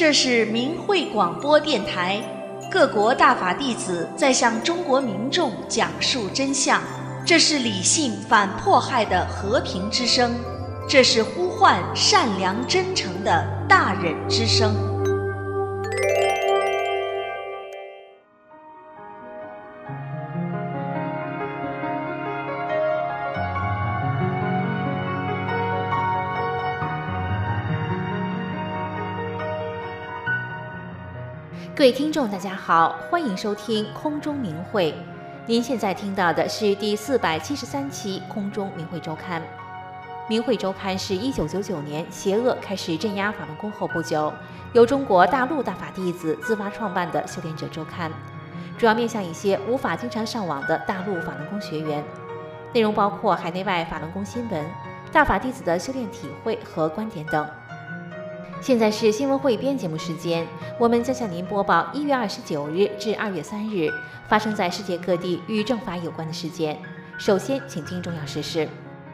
这是明慧广播电台，各国大法弟子在向中国民众讲述真相，这是理性反迫害的和平之声，这是呼唤善良真诚的大忍之声。 各位听众大家好，欢迎收听空中明慧。您现在听到的是第473期空中明慧周刊。明慧周刊是1999年邪恶开始镇压法轮功后不久，由中国大陆大法弟子自发创办的修炼者周刊，主要面向一些无法经常上网的大陆法轮功学员，内容包括海内外法轮功新闻、大法弟子的修炼体会和观点等。现在是新闻汇编节目时间，我们将向您播报1月29日至2月3日发生在世界各地与正法有关的事件。首先，请听重要时事。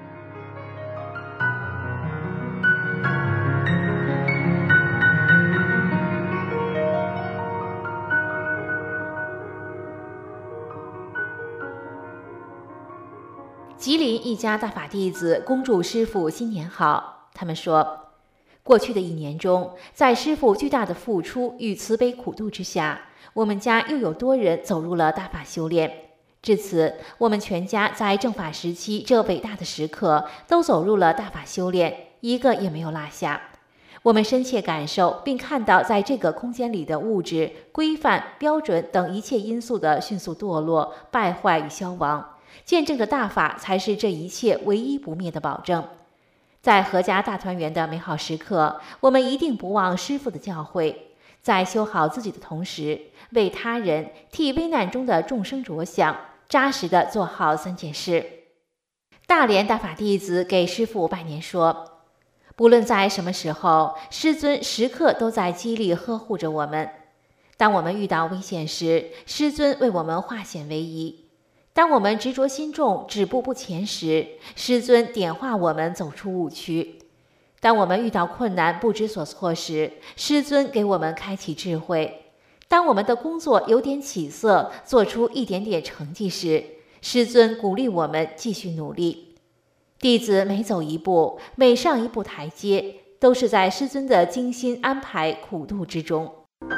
吉林一家大法弟子恭祝师父新年好。他们说，过去的1年中，在师父巨大的付出与慈悲苦度之下，我们家又有多人走入了大法修炼。至此，我们全家在正法时期这伟大的时刻都走入了大法修炼，一个也没有落下。我们深切感受并看到，在这个空间里的物质、规范、标准等一切因素的迅速堕落、败坏与消亡，见证着大法才是这一切唯一不灭的保证。在阖家大团圆的美好时刻，我们一定不忘师父的教诲，在修好自己的同时，为他人、替危难中的众生着想，扎实地做好3件事。大连大法弟子给师父拜年说，不论在什么时候，师尊时刻都在激励呵护着我们。当我们遇到危险时，师尊为我们化险为夷；当我们执着心重、止步不前时，师尊点化我们走出误区；当我们遇到困难不知所措时，师尊给我们开启智慧；当我们的工作有点起色，做出一点点成绩时，师尊鼓励我们继续努力。弟子每走一步，每上一步台阶，都是在师尊的精心安排苦度之中。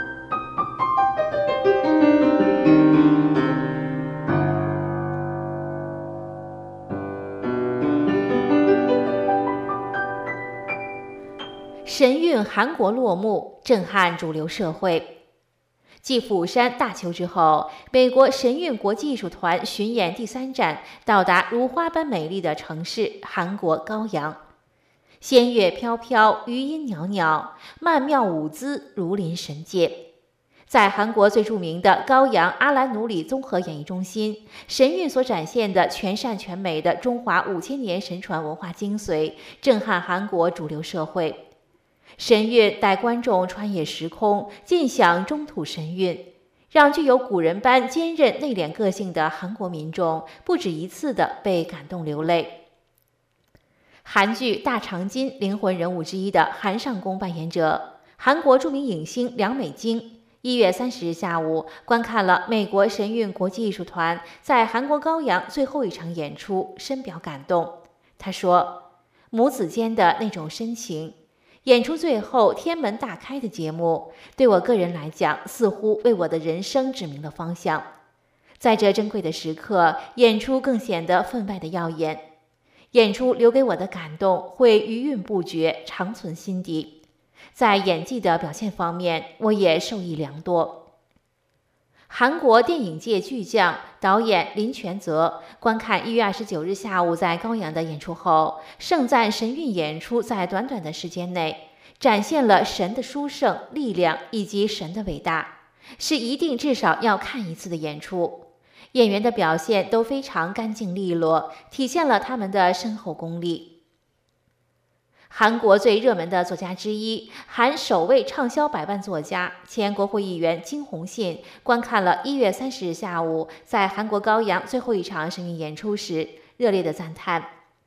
神韵韩国落幕，震撼主流社会。继釜山、大邱之后，美国神韵国际艺术团巡演第3站到达如花般美丽的城市韩国高阳。仙乐飘飘，余音袅袅，曼妙舞姿如临神界。在韩国最著名的高阳阿兰努里综合演艺中心，神韵所展现的全善全美的中华5000年神传文化精髓，震撼韩国主流社会。神韵带观众穿越时空，尽享中土神韵，让具有古人般坚韧内敛个性的韩国民众不止一次地被感动流泪。韩剧《大长今》灵魂人物之一的韩尚宫扮演者，韩国著名影星梁美京1月30日下午观看了美国神韵国际艺术团在韩国高阳最后一场演出，深表感动。他说，母子间的那种深情，演出最后天门大开的节目，对我个人来讲，似乎为我的人生指明了方向。在这珍贵的时刻，演出更显得分外的耀眼。演出留给我的感动会余韵不绝，长存心底。在演技的表现方面，我也受益良多。韩国电影界巨匠导演林权泽观看1月29日下午在高阳的演出后，盛赞神韵演出在短短的时间内展现了神的殊胜、力量以及神的伟大，是一定至少要看一次的演出。演员的表现都非常干净利落，体现了他们的深厚功力。韩国最热门的作家之一，韩首位畅销100万作家、前国会议员金弘信观看了1月30日下午在韩国高阳最后一场神韵演出时，热烈的赞叹：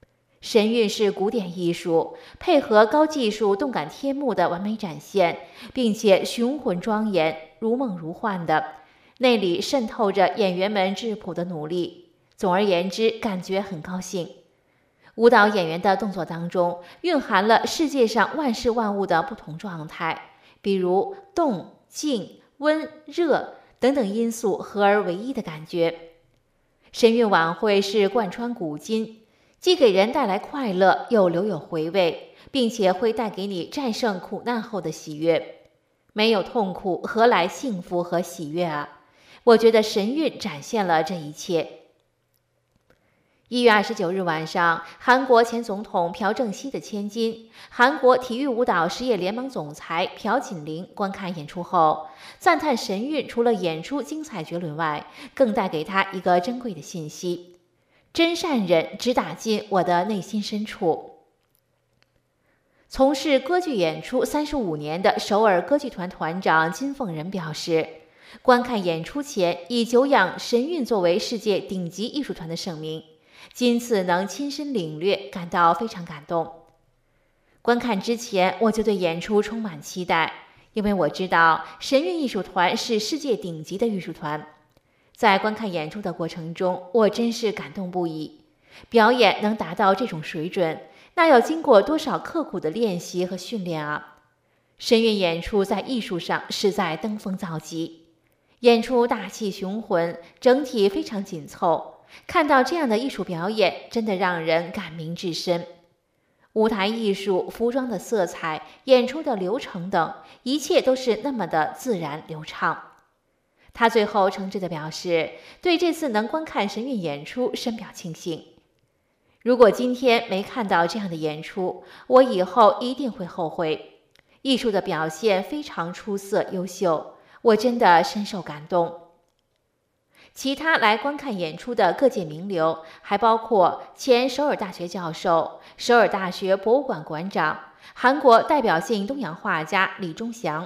神韵是古典艺术，配合高技术动感贴幕的完美展现，并且雄浑庄严、如梦如幻的，内里渗透着演员们质朴的努力。总而言之，感觉很高兴。舞蹈演员的动作当中蕴含了世界上万事万物的不同状态，比如动、静、温、热等等因素合而为一的感觉。神韵晚会是贯穿古今，既给人带来快乐，又留有回味，并且会带给你战胜苦难后的喜悦。没有痛苦，何来幸福和喜悦啊？我觉得神韵展现了这一切。1月29日晚上，韩国前总统朴正熙的千金、韩国体育舞蹈实业联盟总裁朴槿玲观看演出后，赞叹神韵除了演出精彩绝伦外，更带给他一个珍贵的信息：真善忍直打进我的内心深处。从事歌剧演出35年的首尔歌剧团团长金凤仁表示，观看演出前以久仰神韵作为世界顶级艺术团的盛名，今次能亲身领略，感到非常感动。观看之前，我就对演出充满期待，因为我知道神韵艺术团是世界顶级的艺术团。在观看演出的过程中，我真是感动不已。表演能达到这种水准，那要经过多少刻苦的练习和训练啊！神韵演出在艺术上实在登峰造极，演出大气雄浑，整体非常紧凑。看到这样的艺术表演，真的让人感鸣至深。舞台艺术、服装的色彩、演出的流程等，一切都是那么的自然流畅。他最后诚挚地表示，对这次能观看神韵演出深表庆幸。如果今天没看到这样的演出，我以后一定会后悔。艺术的表现非常出色优秀，我真的深受感动。其他来观看演出的各界名流还包括前首尔大学教授、首尔大学博物馆馆长、韩国代表性东洋画家李钟祥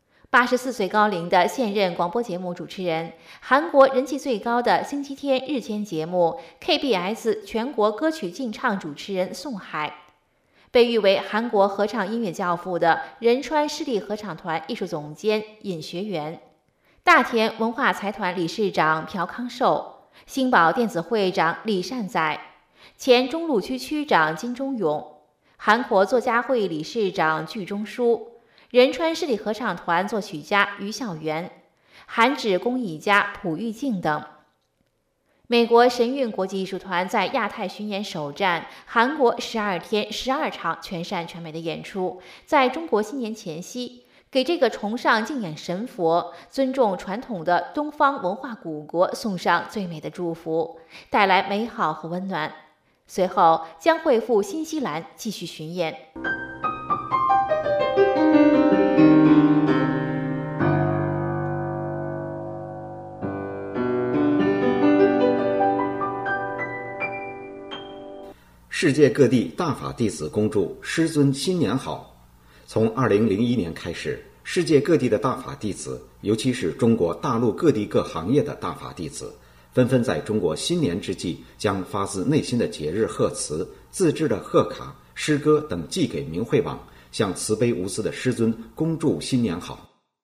，84岁高龄的现任广播节目主持人，韩国人气最高的星期天日间节目 KBS 全国歌曲竞唱主持人宋海，被誉为韩国合唱音乐教父的仁川市立合唱团艺术总监尹学元，大田文化财团理事长朴康寿，星宝电子会长李善宰，前中路区区长金钟勇，韩国作家会理事长具中书，仁川市立合唱团作曲家于孝元，韩纸工艺家朴玉静等。美国神韵国际艺术团在亚太巡演首站，韩国12天12场全善全美的演出，在中国新年前夕，给这个崇尚敬仰神佛、尊重传统的东方文化古国送上最美的祝福，带来美好和温暖。随后将会赴新西兰继续巡演。 世界各地大法弟子恭祝师尊新年好。从2001年开始，世界各地的大法弟子，尤其是中国大陆各地各行业的大法弟子，纷纷在中国新年之际，将发自内心的节日贺词、自制的贺卡、诗歌等寄给明慧网，向慈悲无私的师尊恭祝新年好。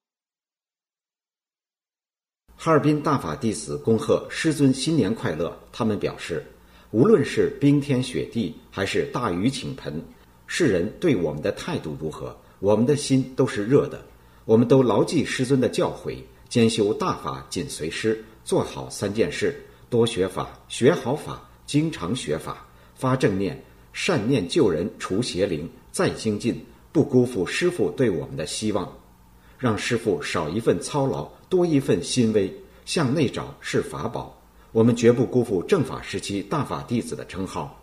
哈尔滨大法弟子恭贺师尊新年快乐，他们表示，无论是冰天雪地还是大雨倾盆，世人对我们的态度如何，我们的心都是热的。我们都牢记师尊的教诲，兼修大法紧随师，做好3件事：多学法，学好法，经常学法，发正念，善念救人除邪灵，再精进，不辜负师父对我们的希望。让师父少一份操劳，多一份欣慰，向内找是法宝。我们绝不辜负正法时期大法弟子的称号。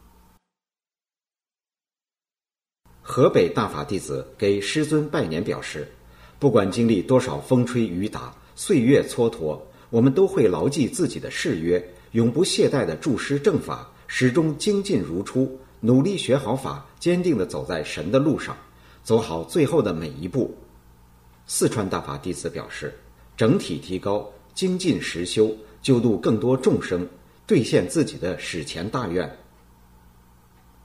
河北大法弟子给师尊拜年表示，不管经历多少风吹雨打，岁月蹉跎，我们都会牢记自己的誓约，永不懈怠地助师正法，始终精进如初，努力学好法，坚定地走在神的路上，走好最后的每一步。四川大法弟子表示，整体提高，精进实修，救度更多众生，兑现自己的史前大愿。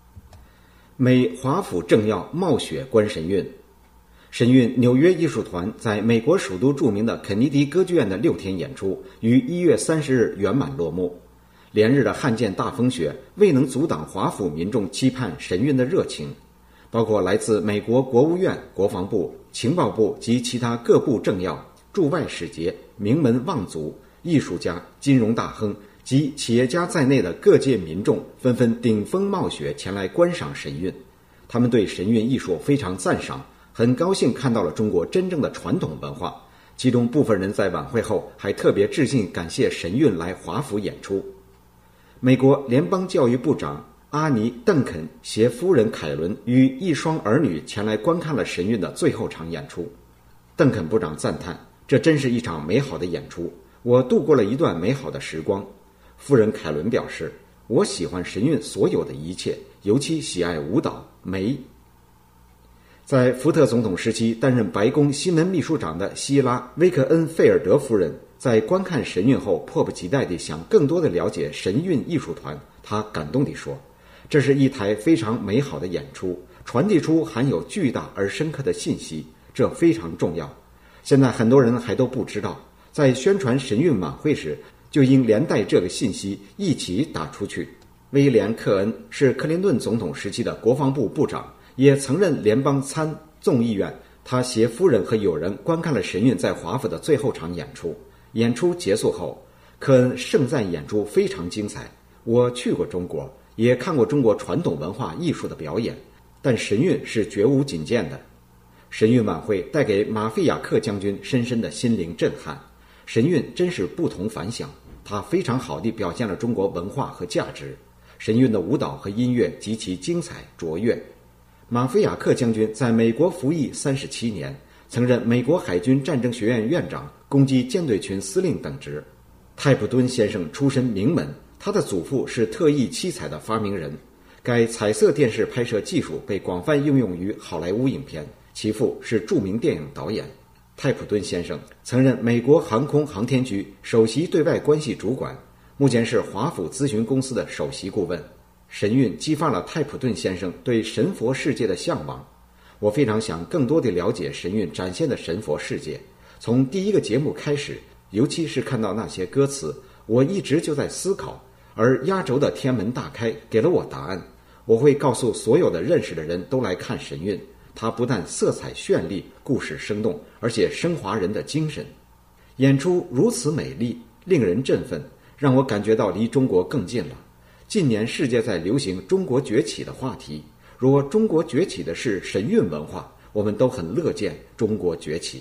美华府政要冒雪观神韵。神韵纽约艺术团在美国首都著名的肯尼迪歌剧院的6天演出于1月30日圆满落幕。连日的罕见大风雪未能阻挡华府民众期盼神韵的热情，包括来自美国国务院、国防部、情报部及其他各部政要、驻外使节、名门望族、艺术家、金融大亨及企业家在内的各界民众纷纷顶风冒雪前来观赏神韵。他们对神韵艺术非常赞赏，很高兴看到了中国真正的传统文化。其中部分人在晚会后还特别致信感谢神韵来华府演出。美国联邦教育部长阿尼·邓肯携夫人凯伦与一双儿女前来观看了神韵的最后场演出。邓肯部长赞叹，这真是一场美好的演出，我度过了一段美好的时光。夫人凯伦表示，我喜欢神韵所有的一切，尤其喜爱舞蹈、美。在福特总统时期担任白宫新闻秘书长的希拉·威克恩费尔德夫人在观看神韵后迫不及待地想更多地了解神韵艺术团。她感动地说，这是一台非常美好的演出，传递出含有巨大而深刻的信息，这非常重要。现在很多人还都不知道，在宣传神韵晚会时就应连带这个信息一起打出去。威廉·克恩是克林顿总统时期的国防部部长，也曾任联邦参众议院。他携夫人和友人观看了神韵在华府的最后场演出。演出结束后，科恩盛赞演出非常精彩。我去过中国，也看过中国传统文化艺术的表演，但神韵是绝无仅见的。神韵晚会带给马费亚克将军深深的心灵震撼。神韵真是不同凡响，它非常好地表现了中国文化和价值。神韵的舞蹈和音乐极其精彩卓越。马菲亚克将军在美国服役37年，曾任美国海军战争学院院长、攻击舰队群司令等职。泰普敦先生出身名门，他的祖父是特异七彩的发明人。该彩色电视拍摄技术被广泛应用于好莱坞影片，其父是著名电影导演。泰普敦先生曾任美国航空航天局首席对外关系主管，目前是华府咨询公司的首席顾问。神韵激发了泰普顿先生对神佛世界的向往。我非常想更多地了解神韵展现的神佛世界。从第一个节目开始，尤其是看到那些歌词，我一直就在思考，而压轴的天门大开给了我答案。我会告诉所有的认识的人都来看神韵，它不但色彩绚丽，故事生动，而且升华人的精神。演出如此美丽，令人振奋，让我感觉到离中国更近了。近年世界在流行中国崛起的话题，若中国崛起的是神韵文化，我们都很乐见中国崛起。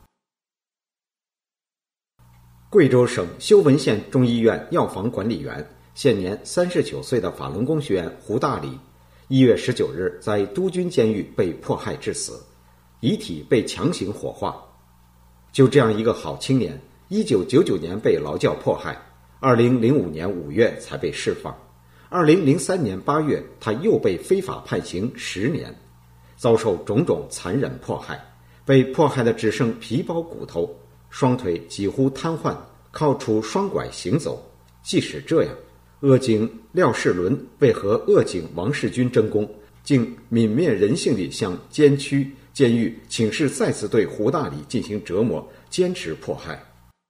贵州省修文县中医院药房管理员，现年39岁的法轮功学员胡大礼，1月19日在督军监狱被迫害致死，遗体被强行火化。就这样一个好青年，1999年被劳教迫害，2005年5月才被释放。2003年8月，他又被非法判刑10年，遭受种种残忍迫害，被迫害的只剩皮包骨头，双腿几乎瘫痪，靠杵双拐行走。即使这样，恶警廖世伦为和恶警王世军争功，竟泯灭人性地向监狱请示再次对胡大礼进行折磨，坚持迫害。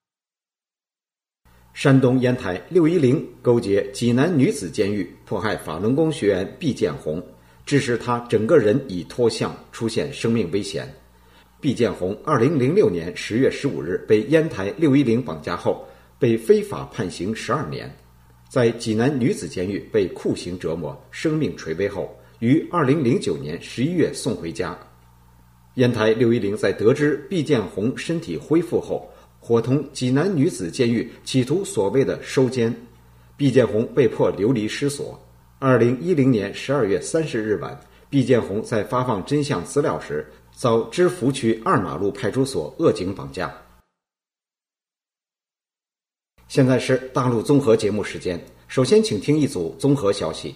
山东烟台610勾结济南女子监狱迫害法轮功学员毕建红，致使他整个人已脱相，出现生命危险。毕建红2006年10月15日被烟台610绑架后，被非法判刑12年，在济南女子监狱被酷刑折磨，生命垂危后，于2009年11月送回家。烟台610在得知毕建红身体恢复后，伙同济南女子监狱企图所谓的收监，毕建红被迫流离失所。2010年12月30日晚，毕建红在发放真相资料时，遭知福区2马路派出所恶警绑架。现在是大陆综合节目时间，首先请听一组综合消息。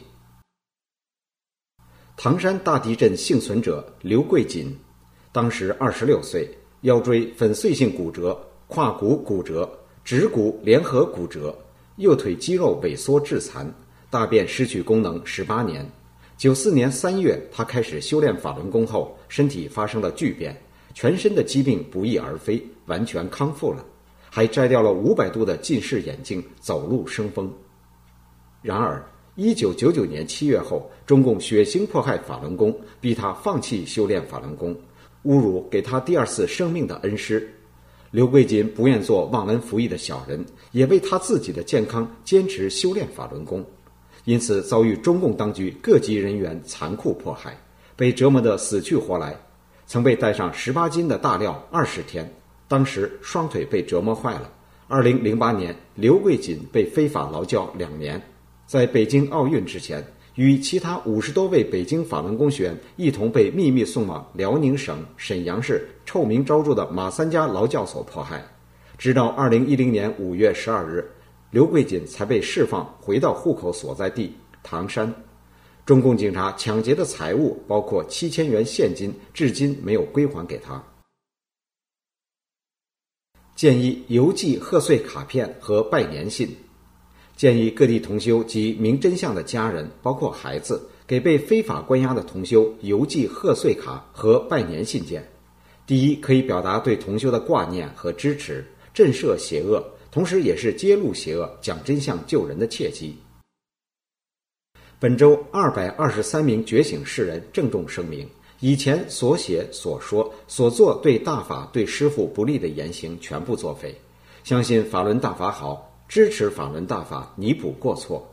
唐山大地震幸存者刘桂锦，当时26岁，腰椎粉碎性骨折、胯骨骨折、指骨联合骨折，右腿肌肉萎缩致残，大便失去功能18年。 94年3月，他开始修炼法轮功后，身体发生了巨变，全身的疾病不翼而飞，完全康复了，还摘掉了500度的近视眼镜，走路生风。然而1999年7月后，中共血腥迫害法轮功，逼他放弃修炼法轮功，侮辱给他第2次生命的恩师。刘桂锦不愿做忘恩负义的小人，也为他自己的健康坚持修炼法轮功，因此遭遇中共当局各级人员残酷迫害，被折磨得死去活来，曾被带上18斤的大料20天，当时双腿被折磨坏了。2008年，刘桂锦被非法劳教2年。在北京奥运之前，与其他50多位北京法轮功学员一同被秘密送往辽宁省沈阳市臭名昭著的马三家劳教所迫害，直到2010年5月12日，刘桂锦才被释放，回到户口所在地唐山。中共警察抢劫的财物包括7000元现金，至今没有归还给他。建议邮寄贺岁卡片和拜年信，建议各地同修及明真相的家人，包括孩子，给被非法关押的同修邮寄贺岁卡和拜年信件。第一，可以表达对同修的挂念和支持，震慑邪恶，同时也是揭露邪恶、讲真相救人的契机。本周223名觉醒世人郑重声明，以前所写所说所做对大法对师父不利的言行全部作废，相信法轮大法好，支持法轮大法，弥补过错。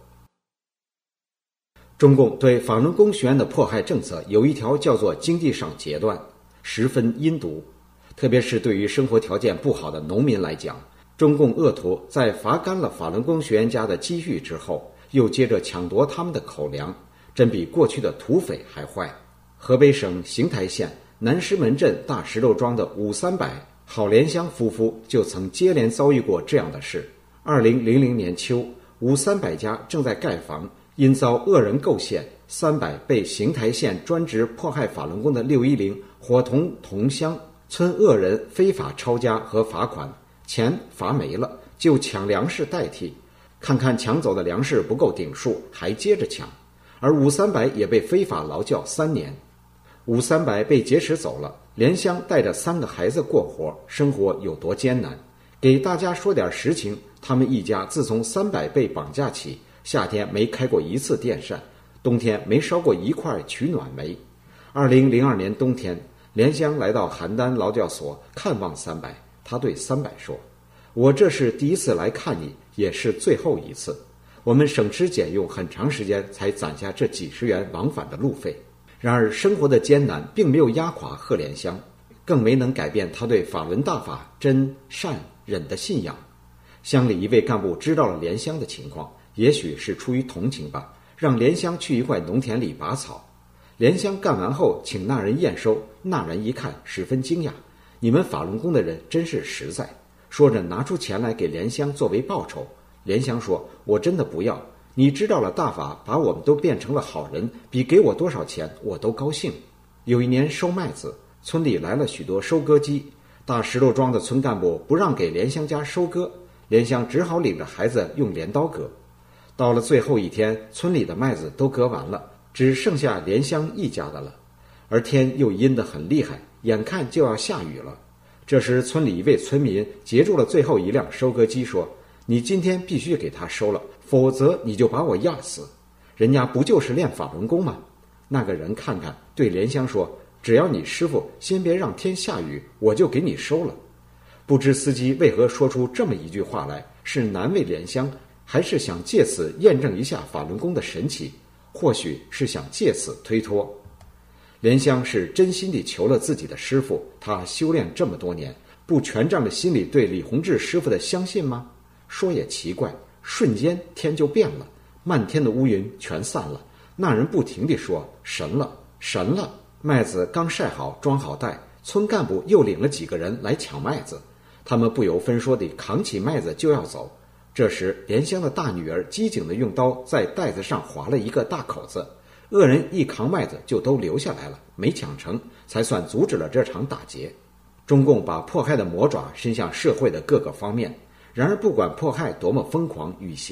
中共对法轮功学员的迫害政策有一条叫做经济上截断，十分阴毒，特别是对于生活条件不好的农民来讲，中共恶徒在罚干了法轮功学员家的积蓄之后，又接着抢夺他们的口粮，真比过去的土匪还坏。河北省邢台县南石门镇大石头庄的武三百、郝连香夫妇就曾接连遭遇过这样的事。2000年秋，武三百家正在盖房，因遭恶人构陷，三百被邢台县专职迫害法轮功的610伙同同乡村恶人非法抄家和罚款，钱罚没了，就抢粮食代替，看看抢走的粮食不够顶数，还接着抢。而武三百也被非法劳教3年。武三百被劫持走了，莲香带着3个孩子过活，生活有多艰难。给大家说点实情，他们一家自从三百被绑架起，夏天没开过1次电扇，冬天没烧过1块取暖煤。2002年冬天，莲香来到邯郸劳教所看望三百，他对三百说，我这是第1次来看你，也是最后1次，我们省吃俭用很长时间才攒下这几10元往返的路费。然而生活的艰难并没有压垮贺莲香，更没能改变他对法轮大法真善忍的信仰。乡里一位干部知道了莲香的情况，也许是出于同情吧，让莲香去一块农田里拔草。莲香干完后请那人验收，那人一看十分惊讶，你们法轮功的人真是实在，说着拿出钱来给莲香作为报酬。莲香说，我真的不要，你知道了大法把我们都变成了好人，比给我多少钱我都高兴。有一年收麦子，村里来了许多收割机，大石头庄的村干部不让给莲香家收割，莲香只好领着孩子用镰刀割。到了最后一天，村里的麦子都割完了，只剩下莲香一家的了，而天又阴得很厉害，眼看就要下雨了。这时村里一位村民截住了最后一辆收割机，说，你今天必须给他收了，否则你就把我压死。人家不就是练法轮功吗？那个人看看，对莲香说，只要你师傅先别让天下雨，我就给你收了。不知司机为何说出这么一句话来，是难为莲香，还是想借此验证一下法轮功的神奇？或许是想借此推脱。莲香是真心地求了自己的师傅，他修炼这么多年，不全仗着心里对李洪志师傅的相信吗？说也奇怪，瞬间天就变了，漫天的乌云全散了，那人不停地说，神了，神了。麦子刚晒好装好袋，村干部又领了几个人来抢麦子，他们不由分说地扛起麦子就要走。这时莲香的大女儿机警地用刀在袋子上划了一个大口子，恶人一扛麦子就都留下来了，没抢成，才算阻止了这场打劫。中共把迫害的魔爪伸向社会的各个方面，然而不管迫害多么疯狂与邪恶，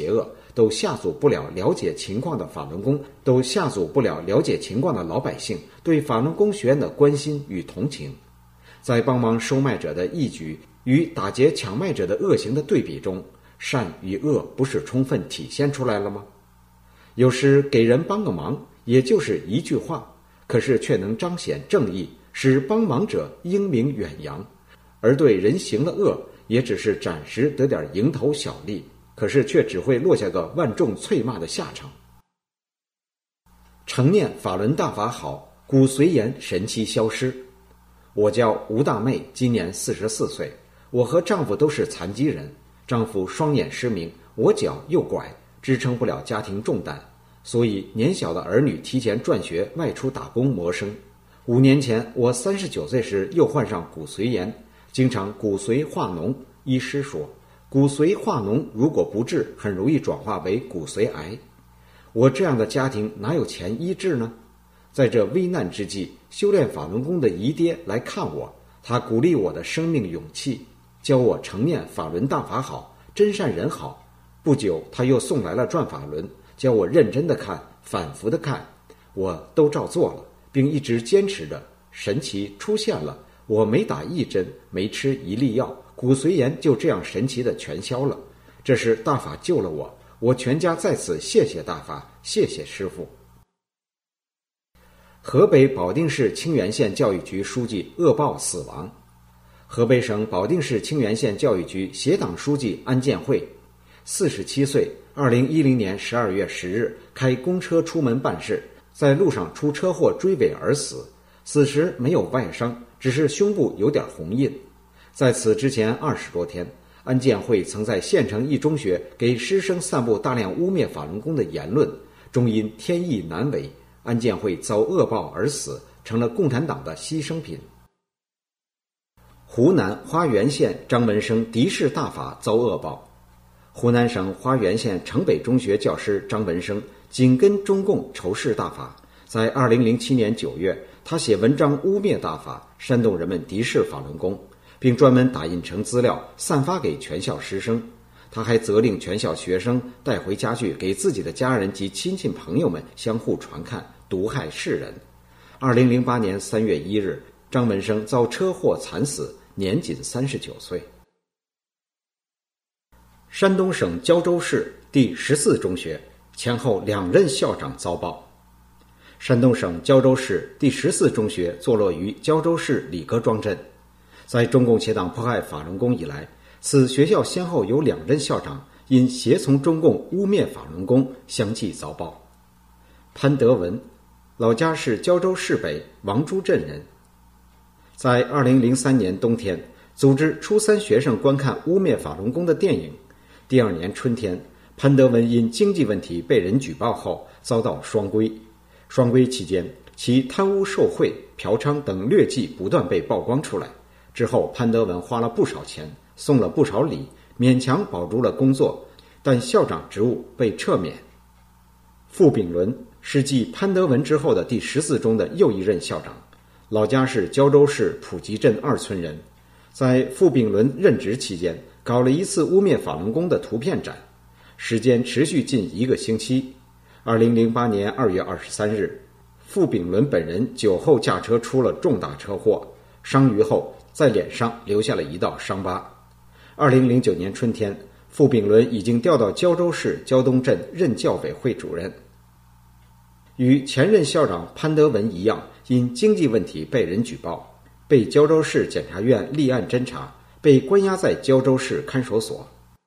都吓阻不了了解情况的法轮功，都吓阻不了了解情况的老百姓对法轮功学员的关心与同情。在帮忙收卖者的义举与打劫抢卖者的恶行的对比中，善与恶不是充分体现出来了吗？有时给人帮个忙，也就是一句话，可是却能彰显正义，使帮忙者英名远扬；而对人行了恶，也只是暂时得点蝇头小利，可是却只会落下个万众啐骂的下场。诚念法轮大法好，骨髓炎神奇消失。我叫吴大妹，今年44岁，我和丈夫都是残疾人，丈夫双眼失明，我脚右拐，支撑不了家庭重担，所以年小的儿女提前转学外出打工谋生。5年前我39岁时又患上骨髓炎，经常骨髓化脓，医师说骨髓化脓如果不治，很容易转化为骨髓癌。我这样的家庭哪有钱医治呢？在这危难之际，修炼法轮功的姨爹来看我，他鼓励我的生命勇气，教我诚念法轮大法好，真善人好。不久他又送来了转法轮，教我认真的看，反复的看，我都照做了，并一直坚持着。神奇出现了，我没打一针，没吃一粒药，骨髓炎就这样神奇的全消了。这是大法救了我，我全家在此谢谢大法，谢谢师父。河北保定市清源县教育局书记恶报死亡。河北省保定市清源县教育局协党书记安建慧，47岁，2010年12月10日开公车出门办事，在路上出车祸追尾而死，死时没有外伤，只是胸部有点红印。在此之前20多天，安建慧曾在县城一中学给师生散布大量污蔑法轮功的言论，终因天意难违，安建慧遭恶报而死，成了共产党的牺牲品。湖南花园县张文生敌视大法遭恶报。湖南省花园县城北中学教师张文生紧跟中共仇视大法，在2007年9月，他写文章污蔑大法，煽动人们敌视法轮功，并专门打印成资料散发给全校师生。他还责令全校学生带回家去给自己的家人及亲戚朋友们相互传看，毒害世人。2008年3月1日，张文生遭车祸惨死，年仅39岁。山东省胶州市第14中学前后2任校长遭报。山东省胶州市第14中学坐落于胶州市李各庄镇，在中共邪党迫害法轮功以来，此学校先后有2任校长因协从中共污蔑法轮功相继遭报。潘德文，老家是胶州市北王朱镇人，在2003年冬天组织初3学生观看污蔑法轮功的电影。第2年春天，潘德文因经济问题被人举报后遭到双规。双规期间，其贪污受贿、嫖娼等劣迹不断被曝光出来。之后潘德文花了不少钱，送了不少礼，勉强保住了工作，但校长职务被撤免。傅炳伦是继潘德文之后的第14中的又一任校长，老家是胶州市普吉镇2村人。在傅炳伦任职期间，搞了一次污蔑法轮功的图片展，时间持续近1个星期。2008年2月23日，傅炳伦本人酒后驾车出了重大车祸，伤愈后在脸上留下了一道伤疤。2009年春天，傅炳伦已经调到胶州市胶东镇任教委会主任。与前任校长潘德文一样，因经济问题被人举报，被胶州市检察院立案侦查，被关押在胶州市看守所。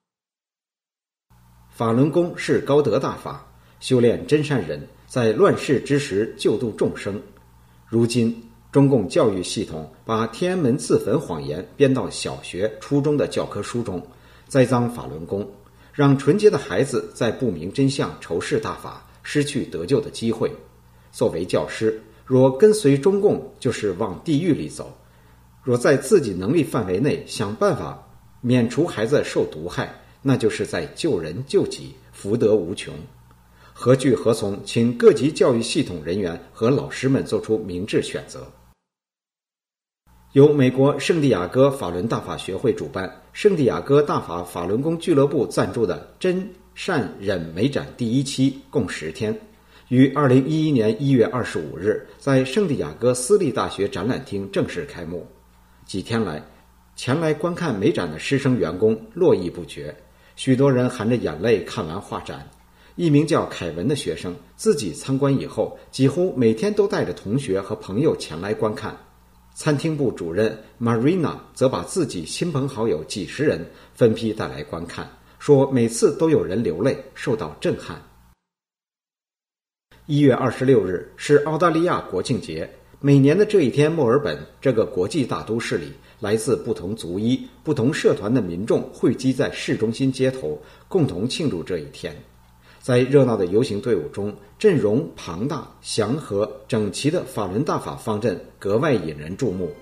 法轮功是高德大法，修炼真善忍，在乱世之时救度众生。如今中共教育系统把天安门自焚谎言编到小学、初中的教科书中，栽赃法轮功，让纯洁的孩子在不明真相、仇视大法，失去得救的机会。作为教师，若跟随中共，就是往地狱里走。若在自己能力范围内想办法免除孩子受毒害，那就是在救人救己，福德无穷。何惧何从？请各级教育系统人员和老师们做出明智选择。由美国圣地亚哥法轮大法学会主办，圣地亚哥大法法轮功俱乐部赞助的真善忍美展第1期共10天，于2011年1月25日在圣地亚哥私立大学展览厅正式开幕。几天来，前来观看美展的师生员工络绎不绝，许多人含着眼泪看完画展。一名叫凯文的学生自己参观以后，几乎每天都带着同学和朋友前来观看。餐厅部主任 Marina 则把自己亲朋好友几十人分批带来观看，说每次都有人流泪，受到震撼。1月26日是澳大利亚国庆节，每年的这一天，墨尔本这个国际大都市里，来自不同族裔、不同社团的民众汇集在市中心街头，共同庆祝这一天。在热闹的游行队伍中，阵容庞大、祥和、整齐的法轮大法方阵格外引人注目。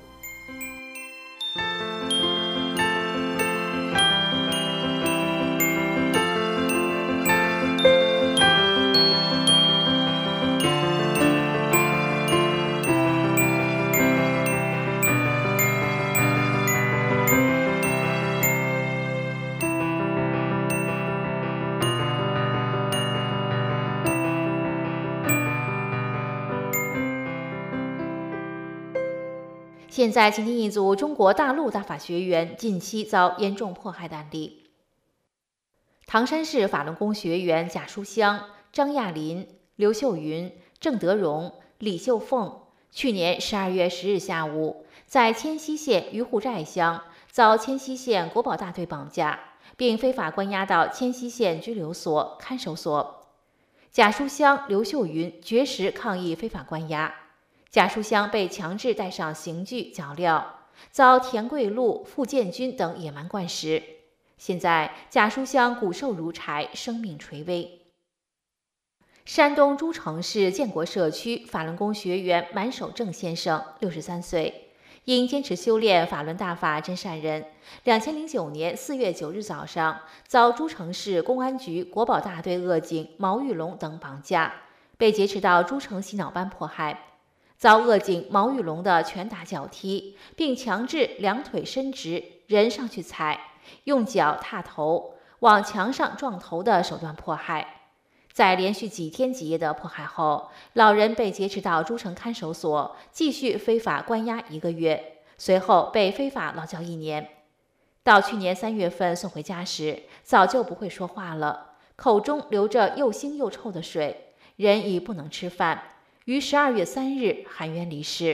现在请听一组中国大陆大法学员近期遭严重迫害的案例。唐山市法轮功学员贾书香、张亚林、刘秀云、郑德荣、李秀凤去年12月10日下午，在迁西县渔户寨乡遭迁西县国保大队绑架，并非法关押到迁西县拘留所、看守所。贾书香、刘秀云绝食抗议非法关押。贾书香被强制戴上刑具脚镣，遭田桂禄、傅建军等野蛮灌食。现在贾书香骨瘦如柴，生命垂危。山东诸城市建国社区法轮功学员满守正先生63岁，因坚持修炼法轮大法真善人，2009年4月9日早上遭诸城市公安局国保大队恶警毛玉龙等绑架，被劫持到诸城洗脑班迫害。遭恶警毛玉龙的拳打脚踢，并强制两腿伸直，人上去踩，用脚踏头，往墙上撞头的手段迫害。在连续几天几夜的迫害后，老人被劫持到诸城看守所，继续非法关押1个月，随后被非法劳教1年。到去年3月份送回家时，早就不会说话了，口中流着又腥又臭的水，人已不能吃饭。于12月3日含冤离世。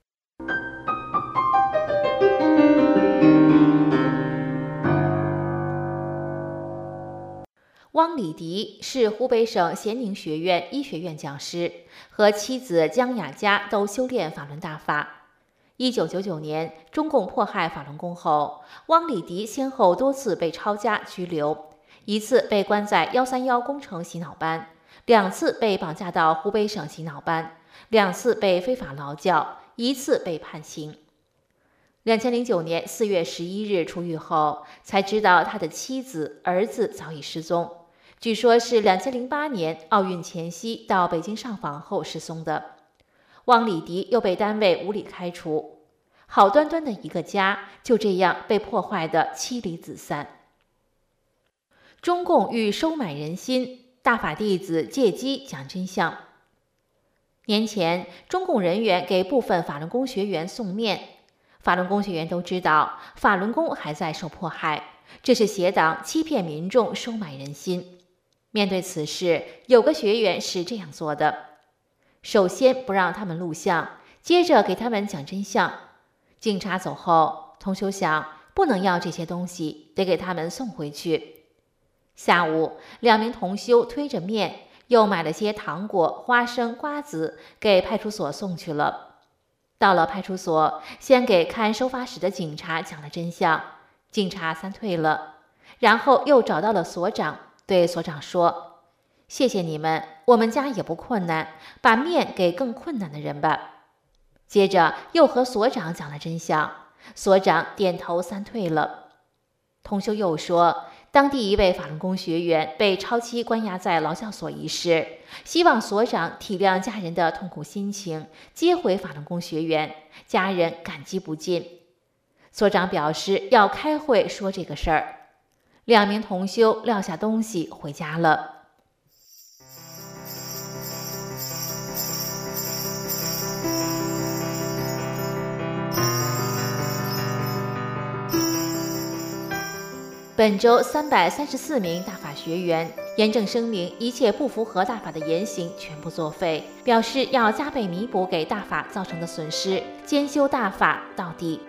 汪礼迪是湖北省咸宁学院医学院讲师，和妻子姜雅佳都修炼法轮大法。1999年，中共迫害法轮功后，汪礼迪先后多次被抄家拘留，一次被关在131工程洗脑班，2次被绑架到湖北省洗脑班，2次被非法劳教，1次被判刑。2009年4月11日出狱后，才知道他的妻子、儿子早已失踪，据说是2008年奥运前夕到北京上访后失踪的。汪礼迪又被单位无理开除，好端端的一个家就这样被破坏得妻离子散。中共欲收买人心，大法弟子借机讲真相。年前，中共人员给部分法轮功学员送面，法轮功学员都知道法轮功还在受迫害，这是邪党欺骗民众、收买人心。面对此事，有个学员是这样做的：首先不让他们录像，接着给他们讲真相。警察走后，同修想不能要这些东西，得给他们送回去。下午，2名同修推着面，又买了些糖果、花生、瓜子给派出所送去了。到了派出所，先给看收发室的警察讲了真相，警察散退了，然后又找到了所长，对所长说：“谢谢你们，我们家也不困难，把面给更困难的人吧。”接着又和所长讲了真相，所长点头散退了。同修又说，当地一位法轮功学员被超期关押在劳教所一事，希望所长体谅家人的痛苦心情，接回法轮功学员，家人感激不尽。所长表示要开会说这个事儿。 2名同修撂下东西回家了。本周334名大法学员严正声明，一切不符合大法的言行全部作废，表示要加倍弥补给大法造成的损失，兼修大法到底。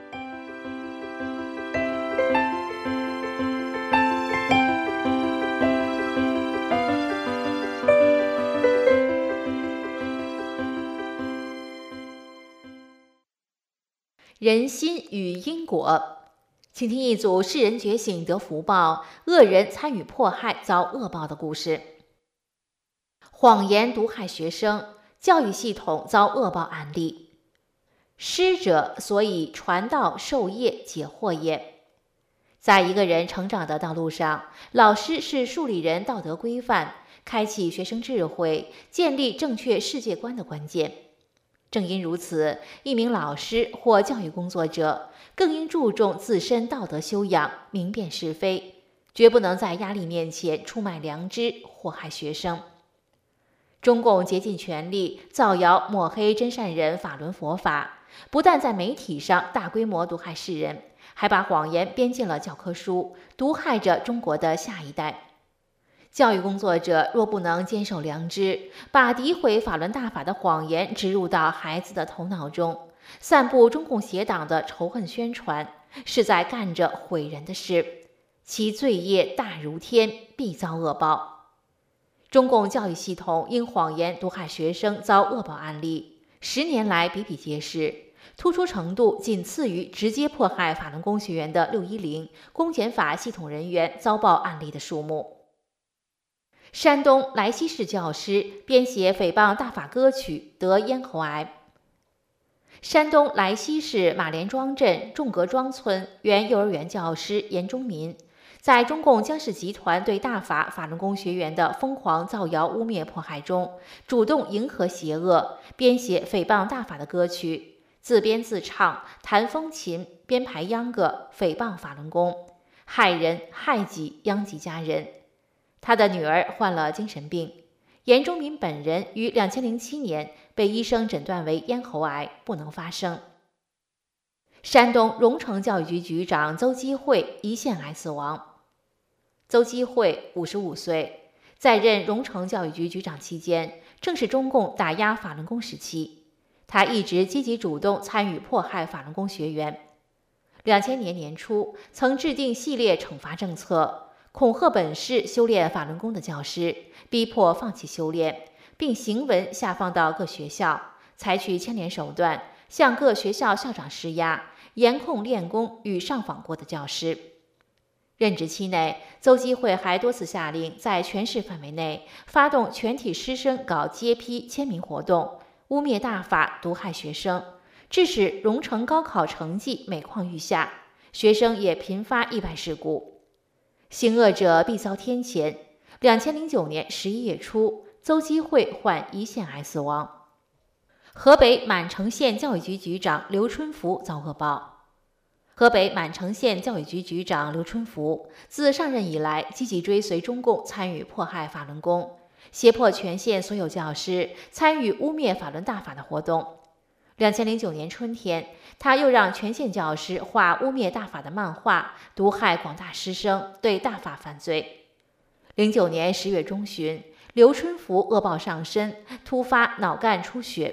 人心与因果。请听一组世人觉醒得福报，恶人参与迫害遭恶报的故事。谎言毒害学生，教育系统遭恶报案例。师者，所以传道授业解惑也。在一个人成长的道路上，老师是树立人道德规范、开启学生智慧、建立正确世界观的关键。正因如此，一名老师或教育工作者更应注重自身道德修养，明辨是非，绝不能在压力面前出卖良知，祸害学生。中共竭尽全力造谣抹黑真善人法轮佛法，不但在媒体上大规模毒害世人，还把谎言编进了教科书，毒害着中国的下一代。教育工作者若不能坚守良知，把诋毁法轮大法的谎言植入到孩子的头脑中，散布中共邪党的仇恨宣传，是在干着毁人的事，其罪业大如天，必遭恶报。中共教育系统因谎言毒害学生遭恶报案例10年来比比皆是，突出程度仅次于直接迫害法轮功学员的610公检法系统人员遭报案例的数目。山东莱西市教师编写诽谤大法歌曲得咽喉癌。山东莱西市马连庄镇仲阁庄村原幼儿园教师严忠民，在中共江氏集团对大法法轮功学员的疯狂造谣污蔑迫害中，主动迎合邪恶，编写诽谤大法的歌曲，自编自唱，弹风琴，编排秧歌，诽谤法轮功，害人害己，殃及家人。他的女儿患了精神病，严忠民本人于2007年被医生诊断为咽喉癌，不能发声。山东荣成教育局局长邹基慧胰腺癌死亡。邹基慧55岁，在任荣成教育局局长期间，正是中共打压法轮功时期，他一直积极主动参与迫害法轮功学员。2000年年初，曾制定系列惩罚政策，恐吓本市修炼法轮功的教师，逼迫放弃修炼，并行文下放到各学校，采取牵连手段，向各学校校长施压，严控练功与上访过的教师。任职期内，邹基慧还多次下令在全市范围内发动全体师生搞揭批签名活动，污蔑大法，毒害学生，致使荣成高考成绩每况愈下，学生也频发意外事故。行恶者必遭天谴。2009年11月初，邹基慧患胰腺癌死亡。河北满城县教育局局长刘春福遭恶报。河北满城县教育局局长刘春福自上任以来，积极追随中共参与迫害法轮功，胁迫全县所有教师参与污蔑法轮大法的活动。2009年春天，他又让全县教师画污蔑大法的漫画，毒害广大师生，对大法犯罪。09年10月中旬，刘春福恶报上身，突发脑干出血。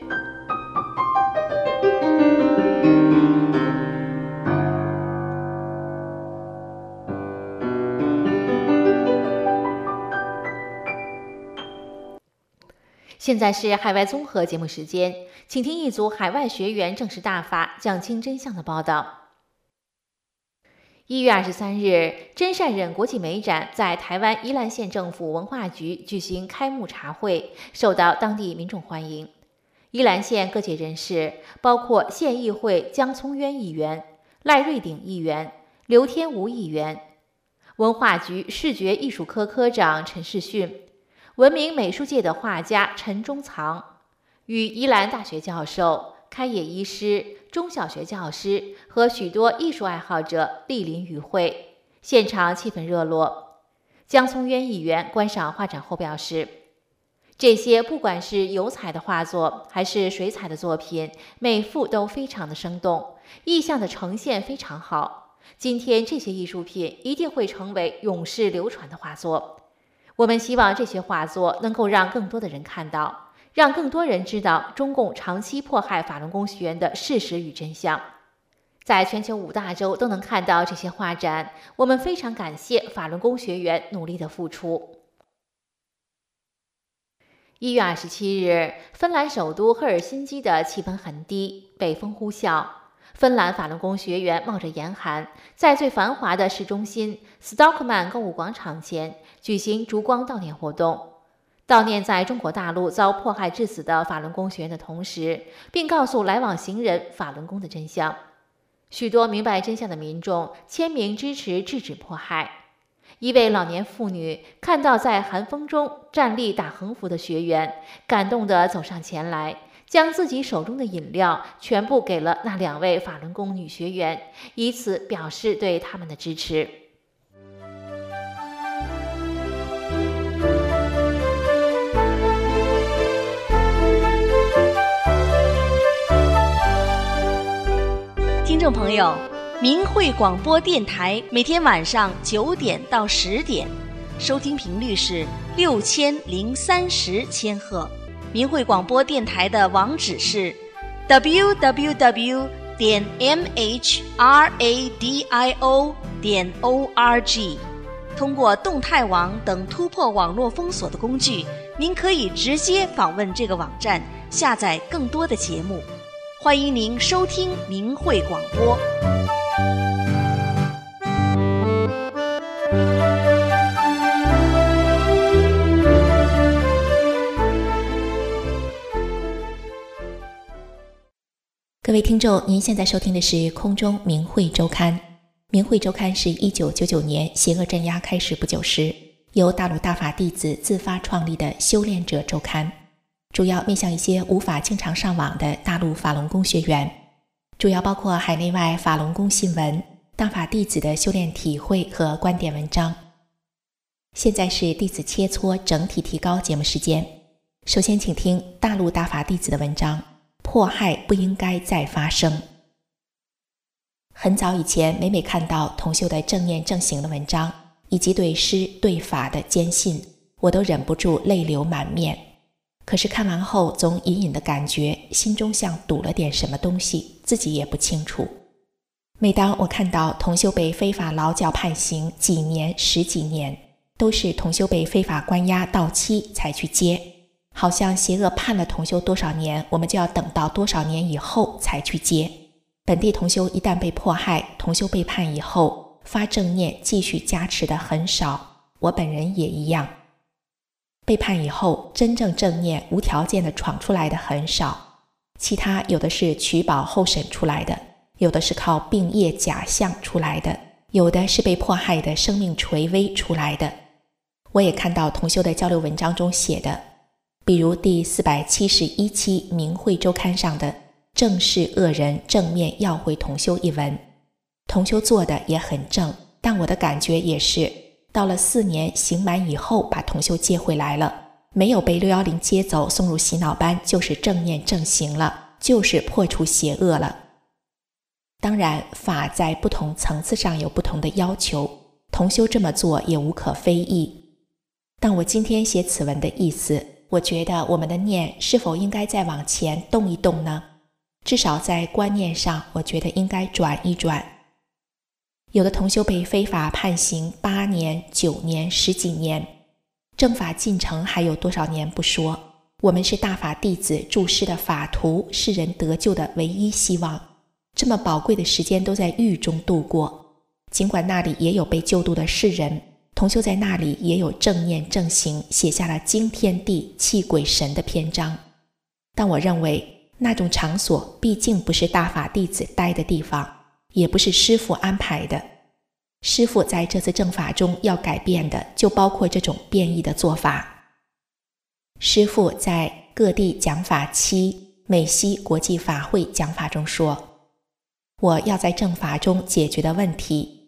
现在是海外综合节目时间，请听一组海外学员证实大法、讲清真相的报道。1月23日，真善忍国际美展在台湾宜兰县政府文化局举行开幕茶会，受到当地民众欢迎。宜兰县各界人士，包括县议会江聪渊议员、赖瑞鼎议员、刘天吴议员，文化局视觉艺术科科长陈世训，闻名美术界的画家陈忠藏，与宜兰大学教授、开业医师、中小学教师和许多艺术爱好者莅临与会， 现场气氛热络。江松渊议员观赏画展后表示，这些不管是油彩的画作还是水彩的作品，每幅都非常的生动，意象的呈现非常好。今天这些艺术品一定会成为永世流传的画作。我们希望这些画作能够让更多的人看到，让更多人知道中共长期迫害法轮功学员的事实与真相。在全球5大洲都能看到这些画展，我们非常感谢法轮功学员努力的付出。1月27日，芬兰首都赫尔辛基的气温很低，北风呼啸。芬兰法轮功学员冒着严寒，在最繁华的市中心斯托克曼购物广场前举行烛光悼念活动，悼念在中国大陆遭迫害致死的法轮功学员的同时，并告诉来往行人法轮功的真相。许多明白真相的民众签名支持制止迫害。一位老年妇女看到在寒风中站立打横幅的学员，感动地走上前来，将自己手中的饮料全部给了那2位法轮功女学员，以此表示对他们的支持。 听众朋友，明慧广播电台每天晚上9点到10点，收听频率是6030千赫。明慧广播电台的网址是 www.mhradio.org。通过动态网等突破网络封锁的工具，您可以直接访问这个网站，下载更多的节目。欢迎您收听明慧广播。 各位听众，您现在收听的是空中明慧周刊。明慧周刊是1999年邪恶镇压开始不久时，由大陆大法弟子自发创立的修炼者周刊，主要面向一些无法经常上网的大陆法轮功学员，主要包括海内外法轮功新闻、大法弟子的修炼体会和观点文章。现在是弟子切磋整体提高节目时间，首先请听大陆大法弟子的文章，迫害不应该再发生。很早以前，每看到同修的正念正行的文章，以及对师对法的坚信，我都忍不住泪流满面。可是看完后，总隐隐的感觉心中像堵了点什么东西，自己也不清楚。每当我看到同修被非法劳教判刑几年、10几年，都是同修被非法关押到期才去接，好像邪恶判了同修多少年，我们就要等到多少年以后才去接。本地同修一旦被迫害，同修被判以后，发正念继续加持的很少，我本人也一样。被判以后，真正正念无条件的闯出来的很少，其他有的是取保候审出来的，有的是靠病业假象出来的，有的是被迫害的生命垂危出来的。我也看到同修的交流文章中写的，比如第471期明慧周刊上的正视恶人正面要回同修一文，同修做的也很正，但我的感觉也是到了4年刑满以后把同修接回来了，没有被610接走送入洗脑班，就是正念正行了，就是破除邪恶了。当然法在不同层次上有不同的要求，同修这么做也无可非议。但我今天写此文的意思，我觉得我们的念是否应该再往前动一动呢？至少在观念上，我觉得应该转一转。有的同修被非法判刑8年、9年、10几年，正法进程还有多少年不说，我们是大法弟子注释的法图，是人得救的唯一希望。这么宝贵的时间都在狱中度过，尽管那里也有被救度的世人，同修在那里也有正念正行，写下了惊天地泣鬼神的篇章。但我认为那种场所毕竟不是大法弟子待的地方，也不是师父安排的。师父在这次正法中要改变的，就包括这种变异的做法。师父在各地讲法期美西国际法会讲法中说，我要在正法中解决的问题，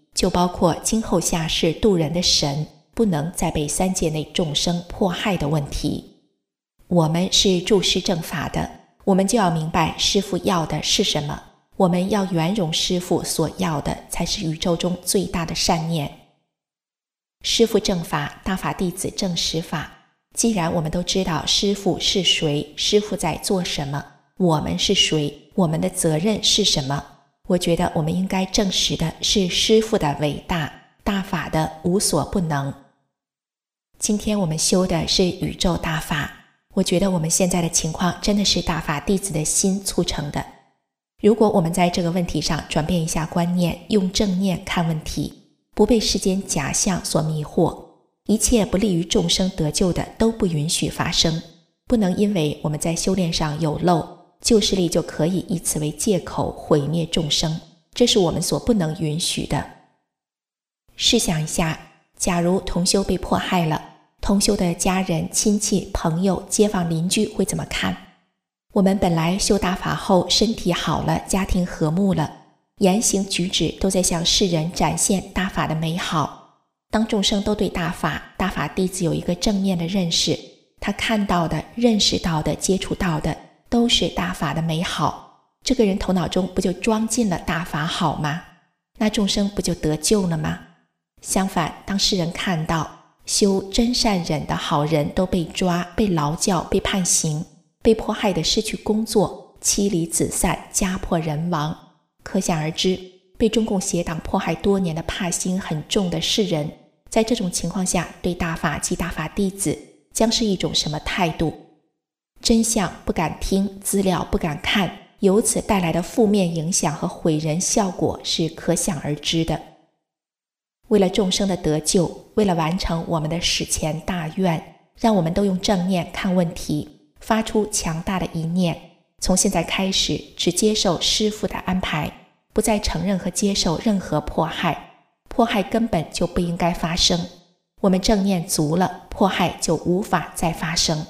就包括今后下世度人的神不能再被三界内众生迫害的问题。我们是注师正法的，我们就要明白师父要的是什么，我们要圆融师父所要的，才是宇宙中最大的善念。师父正法，大法弟子正实法。既然我们都知道师父是谁，师父在做什么，我们是谁，我们的责任是什么，我觉得我们应该证实的是师父的伟大，大法的无所不能。今天我们修的是宇宙大法，我觉得我们现在的情况真的是大法弟子的心促成的。如果我们在这个问题上转变一下观念，用正念看问题，不被世间假象所迷惑，一切不利于众生得救的都不允许发生。不能因为我们在修炼上有漏，旧势力就可以以此为借口毁灭众生，这是我们所不能允许的。试想一下，假如同修被迫害了，同修的家人、亲戚、朋友、街坊邻居会怎么看？我们本来修大法后身体好了，家庭和睦了，言行举止都在向世人展现大法的美好。当众生都对大法弟子有一个正面的认识，他看到的、认识到的、接触到的都是大法的美好，这个人头脑中不就装进了大法好吗？那众生不就得救了吗？相反，当世人看到修真善忍的好人都被抓、被劳教、被判刑，被迫害的失去工作，妻离子散，家破人亡，可想而知，被中共邪党迫害多年的怕心很重的世人，在这种情况下对大法及大法弟子将是一种什么态度？真相不敢听，资料不敢看，由此带来的负面影响和毁人效果是可想而知的。为了众生的得救，为了完成我们的史前大愿，让我们都用正念看问题，发出强大的一念，从现在开始只接受师父的安排，不再承认和接受任何迫害，迫害根本就不应该发生。我们正念足了，迫害就无法再发生。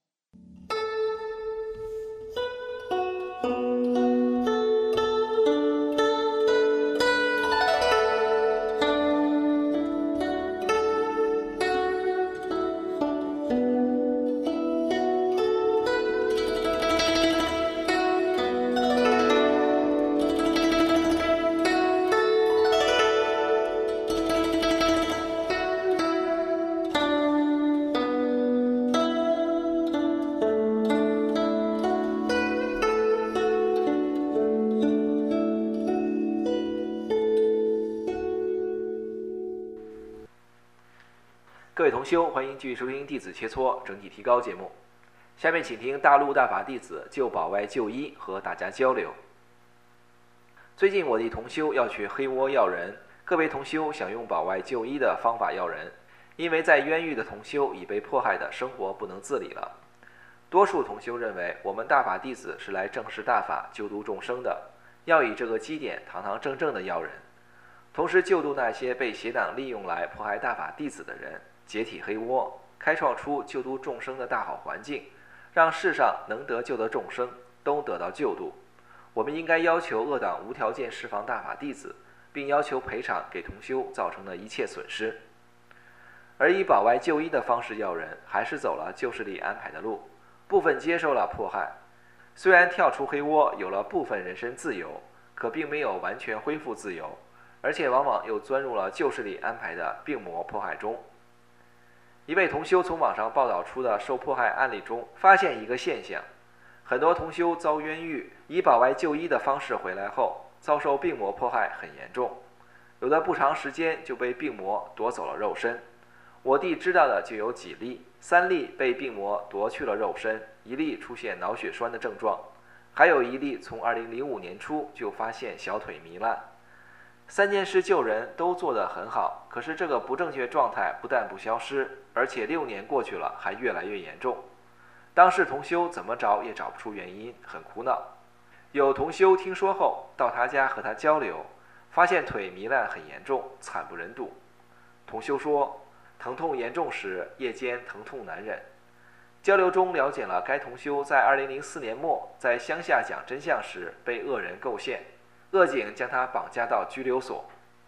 各位同修，欢迎继续收听弟子切磋整体提高节目。下面请听大陆大法弟子就保外就医和大家交流。最近我的同修要去黑窝要人，各位同修想用保外就医的方法要人，因为在冤狱的同修已被迫害的生活不能自理了。多数同修认为我们大法弟子是来正视大法救度众生的，要以这个基点堂堂正正的要人，同时救度那些被邪党利用来迫害大法弟子的人，解体黑窝，开创出救度众生的大好环境，让世上能得救的众生都得到救度。我们应该要求恶党无条件释放大法弟子，并要求赔偿给同修造成的一切损失。而以保外就医的方式要人，还是走了旧势力安排的路，部分接受了迫害。虽然跳出黑窝有了部分人身自由，可并没有完全恢复自由，而且往往又钻入了旧势力安排的病魔迫害中。一位同修从网上报道出的受迫害案例中发现一个现象，很多同修遭冤狱，以保外就医的方式回来后，遭受病魔迫害很严重，有的不长时间就被病魔夺走了肉身。我弟知道的就有几例，3例被病魔夺去了肉身，1例出现脑血栓的症状，还有1例从2005年初就发现小腿糜烂。3件事救人都做得很好，可是这个不正确状态不但不消失，而且6年过去了还越来越严重。当事同修怎么找也找不出原因，很苦恼。有同修听说后到他家和他交流，发现腿糜烂很严重，惨不忍睹。同修说，疼痛严重时夜间疼痛难忍。交流中了解了该同修在2004年末在乡下讲真相时被恶人构陷，恶警将他绑架到拘留所。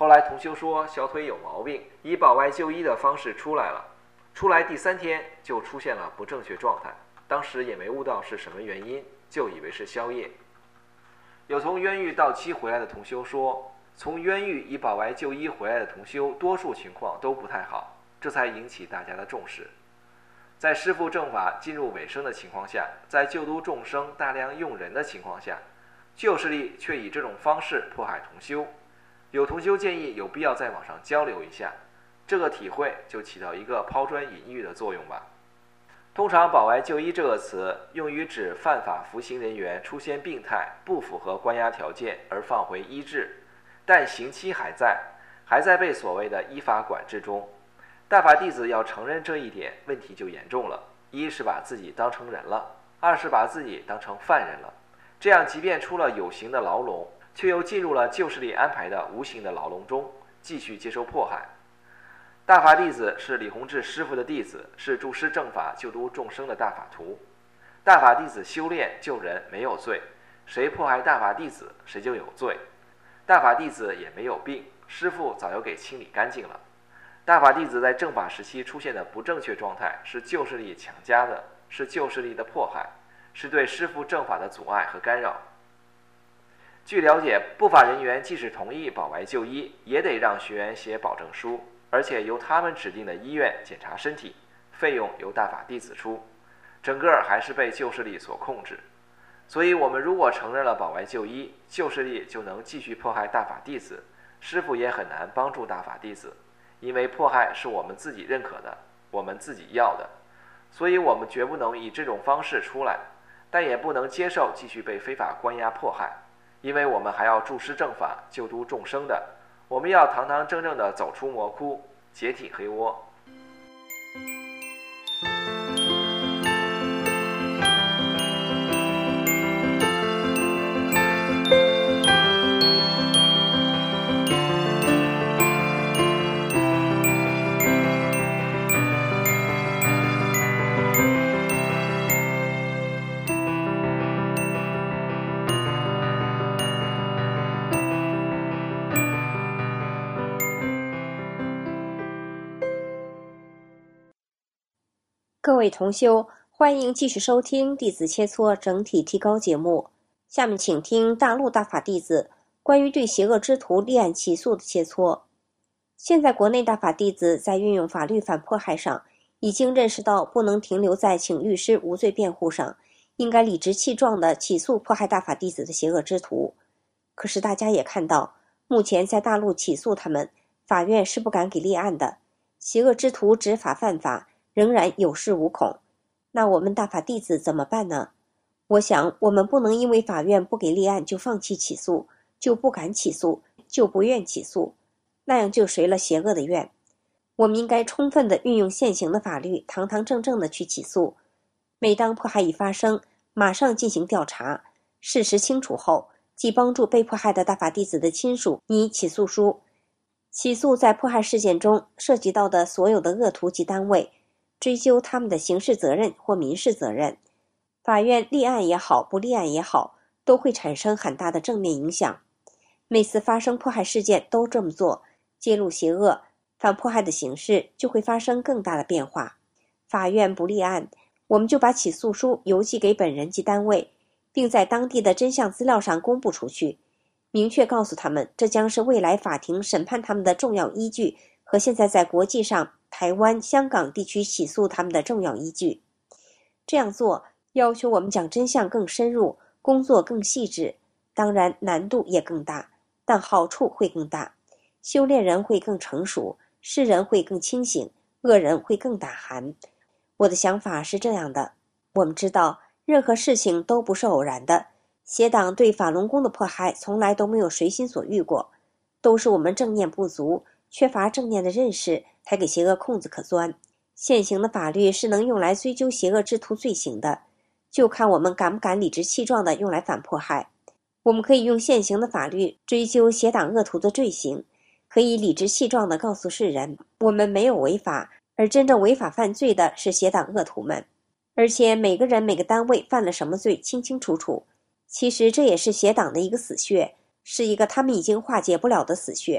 后来同修说小腿有毛病，以保外就医的方式出来了，出来第3天就出现了不正确状态，当时也没悟到是什么原因，就以为是宵夜。有从冤狱到期回来的同修说，从冤狱以保外就医回来的同修多数情况都不太好，这才引起大家的重视。在师父正法进入尾声的情况下，在救度众生大量用人的情况下，旧势力却以这种方式迫害同修。有同修建议有必要在网上交流一下，这个体会就起到一个抛砖引玉的作用吧。通常保外就医这个词用于指犯法服刑人员出现病态，不符合关押条件而放回医治，但刑期还在被所谓的依法管制中。大法弟子要承认这一点，问题就严重了。一是把自己当成人了，二是把自己当成犯人了。这样即便出了有形的牢笼，却又进入了旧势力安排的无形的牢笼中，继续接受迫害。大法弟子是李洪志师父的弟子，是助师正法救度众生的大法徒。大法弟子修炼救人没有罪，谁迫害大法弟子谁就有罪。大法弟子也没有病，师父早就给清理干净了。大法弟子在正法时期出现的不正确状态是旧势力强加的，是旧势力的迫害，是对师父正法的阻碍和干扰。据了解，不法人员即使同意保外就医，也得让学员写保证书，而且由他们指定的医院检查身体，费用由大法弟子出，整个还是被旧势力所控制。所以我们如果承认了保外就医，旧势力就能继续迫害大法弟子，师父也很难帮助大法弟子，因为迫害是我们自己认可的，我们自己要的，所以我们绝不能以这种方式出来，但也不能接受继续被非法关押迫害，因为我们还要助师正法救度众生的，我们要堂堂正正地走出魔窟，解体黑窝。 各位同修，欢迎继续收听弟子切磋整体提高节目。下面请听大陆大法弟子关于对邪恶之徒立案起诉的切磋。现在国内大法弟子在运用法律反迫害上，已经认识到不能停留在请律师无罪辩护上，应该理直气壮地起诉迫害大法弟子的邪恶之徒。可是大家也看到，目前在大陆起诉他们，法院是不敢给立案的，邪恶之徒执法犯法，仍然有恃无恐。那我们大法弟子怎么办呢？我想我们不能因为法院不给立案就放弃起诉，就不敢起诉，就不愿起诉，那样就随了邪恶的愿。我们应该充分地运用现行的法律，堂堂正正地去起诉。每当迫害一发生，马上进行调查，事实清楚后，即帮助被迫害的大法弟子的亲属拟起诉书，起诉在迫害事件中涉及到的所有的恶徒及单位，追究他们的刑事责任或民事责任。法院立案也好，不立案也好，都会产生很大的正面影响。每次发生迫害事件都这么做，揭露邪恶反迫害的形势就会发生更大的变化。法院不立案，我们就把起诉书邮寄给本人及单位，并在当地的真相资料上公布出去，明确告诉他们，这将是未来法庭审判他们的重要依据，和现在在国际上台湾、香港地区起诉他们的重要依据。这样做要求我们讲真相更深入，工作更细致，当然难度也更大，但好处会更大。修炼人会更成熟，世人会更清醒，恶人会更胆寒。我的想法是这样的，我们知道任何事情都不是偶然的，邪党对法轮功的迫害从来都没有随心所欲过，都是我们正念不足，缺乏正念的认识，才给邪恶空子可钻。现行的法律是能用来追究邪恶之徒罪行的，就看我们敢不敢理直气壮地用来反迫害。我们可以用现行的法律追究邪党恶徒的罪行，可以理直气壮地告诉世人，我们没有违法，而真正违法犯罪的是邪党恶徒们。而且每个人每个单位犯了什么罪清清楚楚，其实这也是邪党的一个死穴，是一个他们已经化解不了的死穴。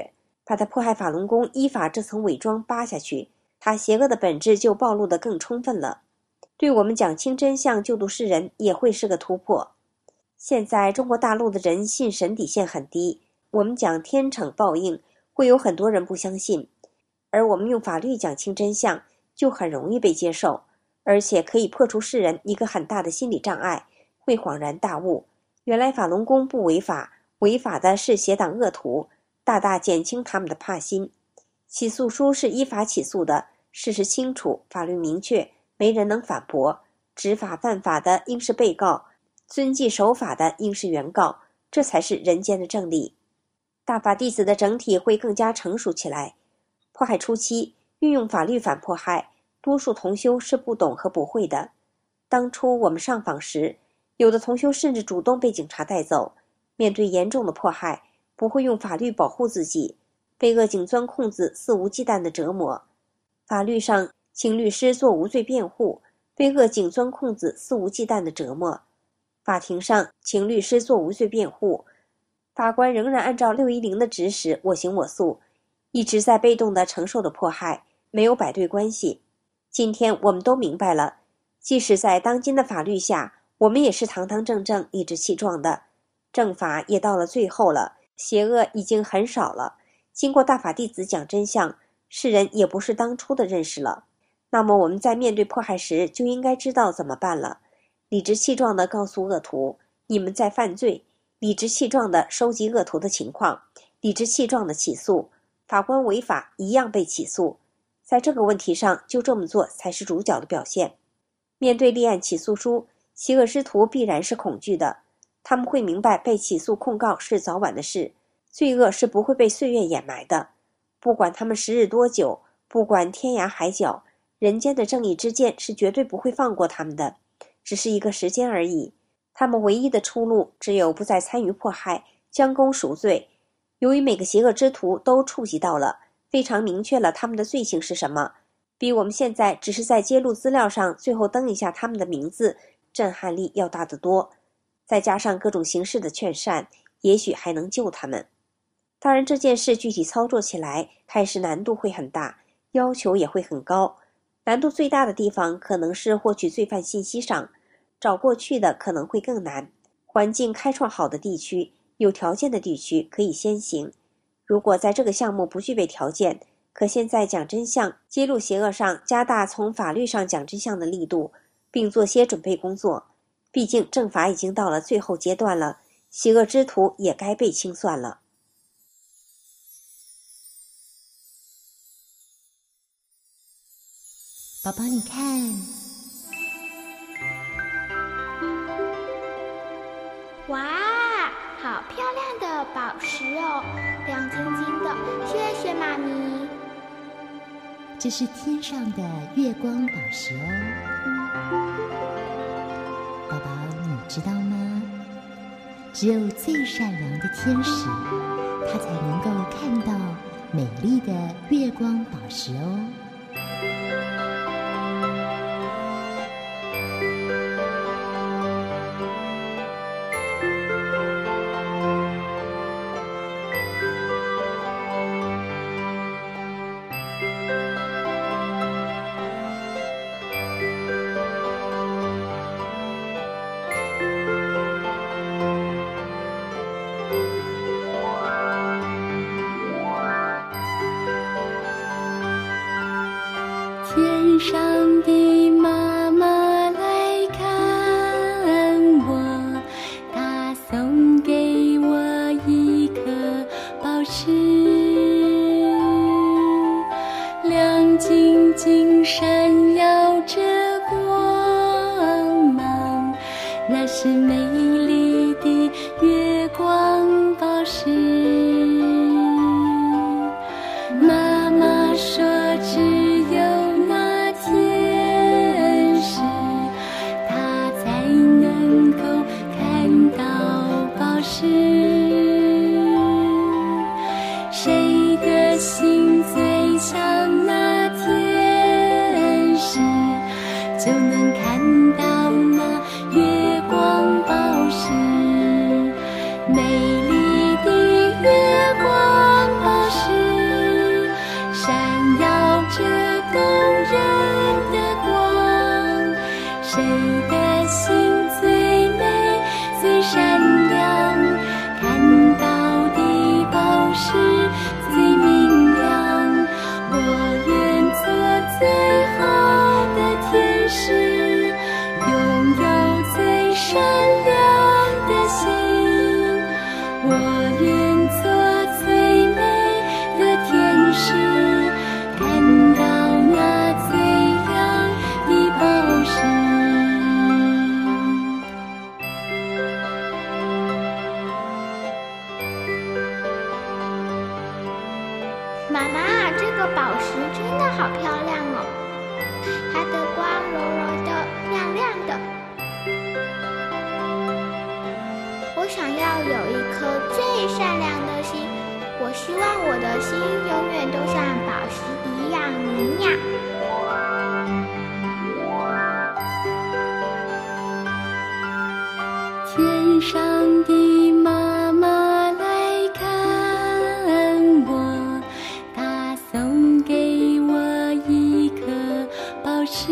把他迫害法轮功依法这层伪装扒下去，他邪恶的本质就暴露得更充分了。对我们讲清真相、救度世人也会是个突破。现在中国大陆的人信神底线很低，我们讲天惩报应，会有很多人不相信，而我们用法律讲清真相，就很容易被接受，而且可以破除世人一个很大的心理障碍，会恍然大悟，原来法轮功不违法，违法的是邪党恶徒，大大减轻他们的怕心。起诉书是依法起诉的，事实清楚，法律明确，没人能反驳，执法犯法的应是被告，遵纪守法的应是原告，这才是人间的正理。大法弟子的整体会更加成熟起来。迫害初期运用法律反迫害，多数同修是不懂和不会的。当初我们上访时，有的同修甚至主动被警察带走，面对严重的迫害，不会用法律保护自己，被恶警钻空子，肆无忌惮的折磨。法律上请律师做无罪辩护，被恶警钻空子，肆无忌惮的折磨。法庭上请律师做无罪辩护，法官仍然按照610的指使我行我素，一直在被动地承受着迫害，没有摆对关系。今天我们都明白了，即使在当今的法律下，我们也是堂堂正正、理直气壮的，正法也到了最后了，邪恶已经很少了。经过大法弟子讲真相，世人也不是当初的认识了。那么我们在面对迫害时，就应该知道怎么办了。理直气壮地告诉恶徒，你们在犯罪，理直气壮地收集恶徒的情况，理直气壮地起诉，法官违法一样被起诉。在这个问题上，就这么做才是主角的表现。面对立案起诉书，邪恶之徒必然是恐惧的，他们会明白被起诉控告是早晚的事，罪恶是不会被岁月掩埋的。不管他们时日多久，不管天涯海角，人间的正义之剑是绝对不会放过他们的，只是一个时间而已。他们唯一的出路只有不再参与迫害，将功赎罪。由于每个邪恶之徒都触及到了，非常明确了他们的罪行是什么，比我们现在只是在揭露资料上最后登一下他们的名字，震撼力要大得多。再加上各种形式的劝善，也许还能救他们。当然这件事具体操作起来，开始难度会很大，要求也会很高。难度最大的地方可能是获取罪犯信息上，找过去的可能会更难。环境开创好的地区，有条件的地区可以先行。如果在这个项目不具备条件，可现在讲真相、揭露邪恶上加大从法律上讲真相的力度，并做些准备工作。毕竟正法已经到了最后阶段了，邪恶之徒也该被清算了。 宝宝你看， 哇，好漂亮的宝石哦，亮晶晶的，谢谢妈咪。 这是天上的月光宝石哦。宝宝你知道吗？只有最善良的天使，他才能够看到美丽的月光宝石哦。 天上的妈妈来看我，她送给我一颗宝石，亮晶晶闪耀着光芒，那是美丽的月光宝石。妈妈说只有天使，他才能够看到宝石。谁的心最像那天使，就能看到那月光宝石。美丽的月光宝石。 妈妈，这个宝石真的好漂亮哦，它的光柔柔的，亮亮的。我想要有一颗最善良的心，我希望我的心永远都像宝石一样明亮。 天上的妈妈来看我，她送给我一颗宝石，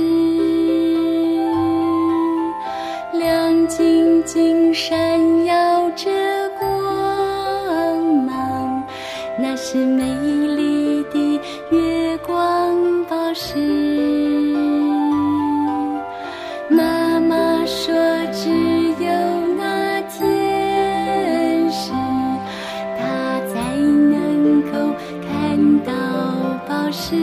亮晶晶闪耀着光芒，那是美丽的月光宝石。妈妈说只有那天使，他才能够看到宝石。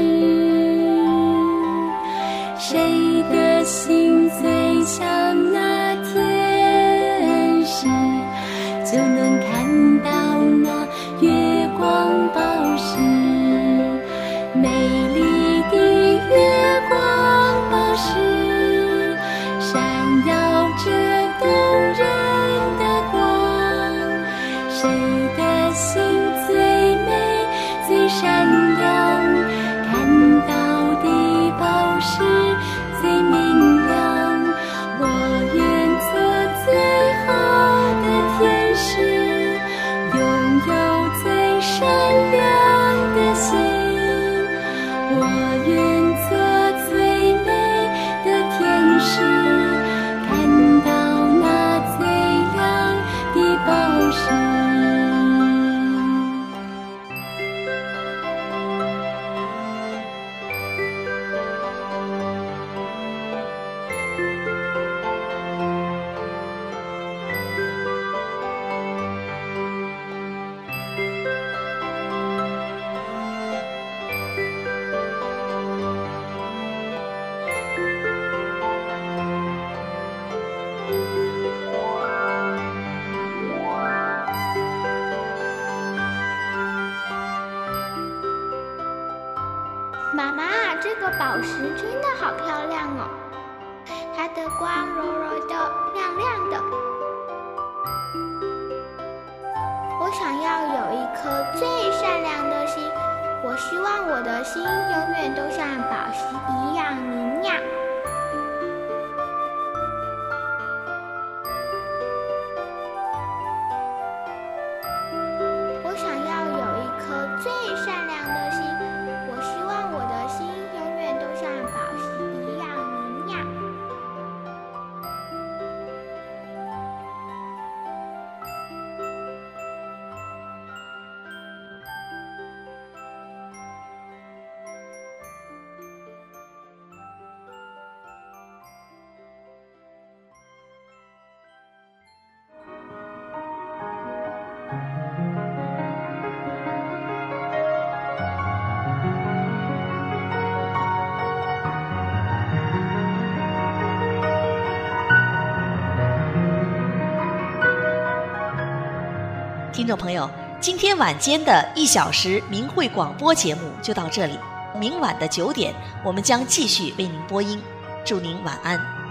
谁的心最像那天使，就能看到那月光宝石。美丽的月光宝石，闪耀着动人的光，谁的心最美最闪亮，看到的宝石最明亮。我愿做最好的天使，拥有最善良的心。我愿做最美的天使，看到那最亮的宝石。 妈妈，这个宝石真的好漂亮哦，它的光柔柔的，亮亮的。我想要有一颗最善良的心，我希望我的心永远都像宝石一样明亮。我想要有一颗最善良的心，我希望我的心永远都像宝石一样明亮。 听众朋友，今天晚间的1小时明慧广播节目就到这里，明晚的9点，我们将继续为您播音。祝您晚安。